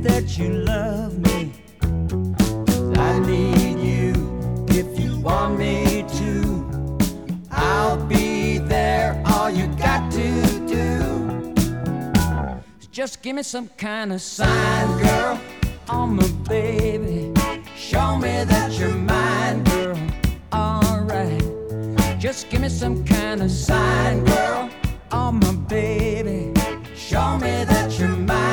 that you love me. 'Cause I need you if you want me to. I'll be there, all you got to do is just give me some kind of sign, girl. Oh my baby, show me that you're mine, girl. Alright, just give me some kind of sign, girl. Oh my baby, show me that you're mine.